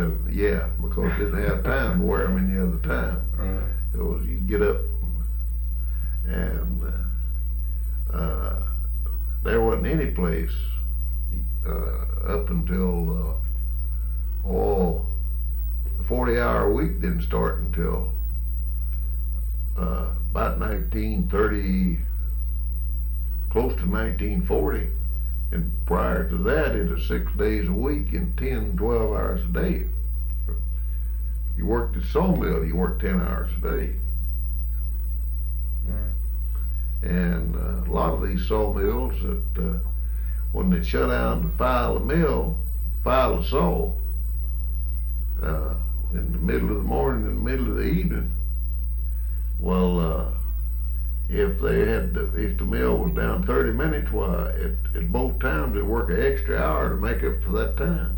Well, yeah, because they didn't have time to wear them any other time. Right. So you get up and there wasn't any place up until the 40-hour week didn't start until about 1930, close to 1940. And prior to that, it was 6 days a week and 10, 12 hours a day. You worked at sawmill, you worked 10 hours a day. And a lot of these sawmills that when they shut down to file a saw in the middle of the morning, in the middle of the evening, well, if the mill was down 30 minutes, why, at both times they work an extra hour to make up for that time.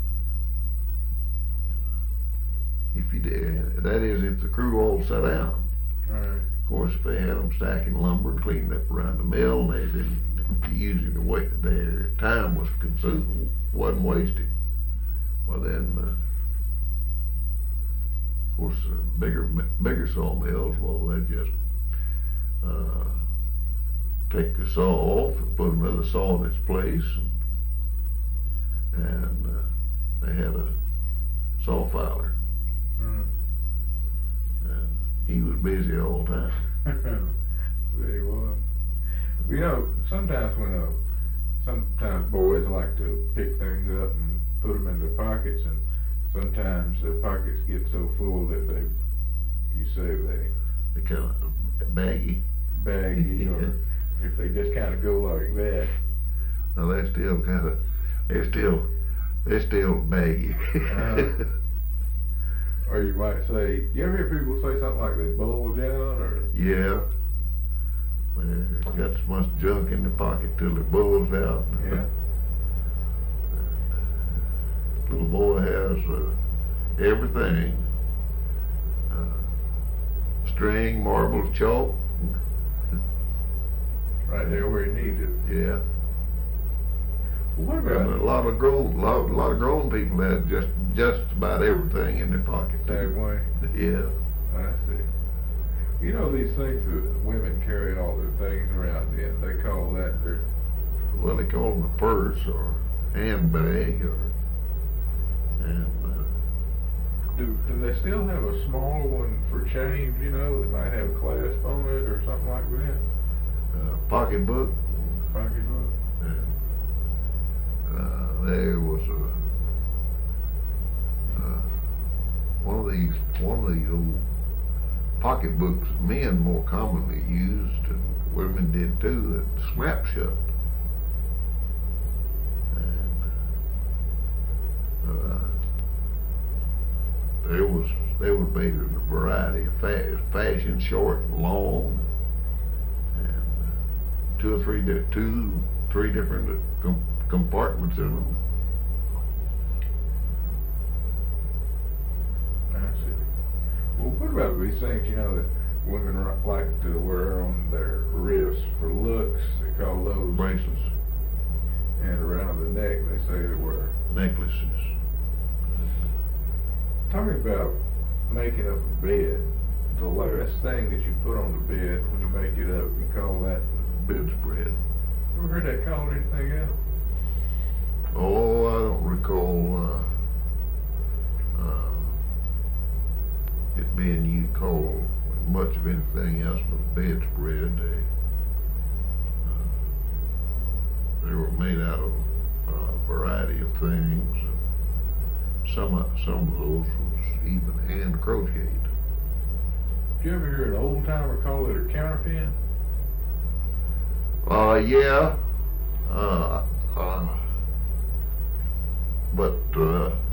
If you did, that is, if the crew all sat down. Right. Of course, if they had them stacking lumber and cleaning up around the mill, and they didn't using the way their time was consumed, wasn't wasted. Well, then, of course, bigger sawmills, well, they just take the saw off and put another saw in its place, and they had a saw filer. And he was busy all the time. There he was. You know, sometimes sometimes boys like to pick things up and put them in their pockets, and sometimes their pockets get so full that They kind of baggy. or if they just kind of go like that. No, they're still baggy. Or you might say, do you ever hear people say something like they bulge out, or? Yeah. They got so much junk in the pocket till it bulges out. Yeah. Little boy has everything. String, marble, chalk. Right there where he needs it. Yeah. What And about a lot of grown people have just about everything in their pocket. that way? Yeah. I see. You know these things that women carry all their things around in, they call that their... Well, they call them a purse or handbag and Do they still have a smaller one for change, you know, that might have a clasp on it or something like that? pocketbook. Pocketbook? And there was one of these old pocketbooks men more commonly used, and women did too, that snap shut. And they was made in a variety of fashion, short and long, and two, three different compartments in them. I see. Well, what about these things, you know, that women like to wear on their wrists for looks? They call those Bracelets, and around the neck they say they wear. necklaces. Talking about making up a bed, the last thing that you put on the bed when you make it up, you call that Bedspread. ever heard that called anything else? Oh, I don't recall it being used called much of anything else but bedspread. They were made out of a variety of things. Some of those was even hand crocheted. Did you ever hear an old timer call it a counterpin? Yeah. But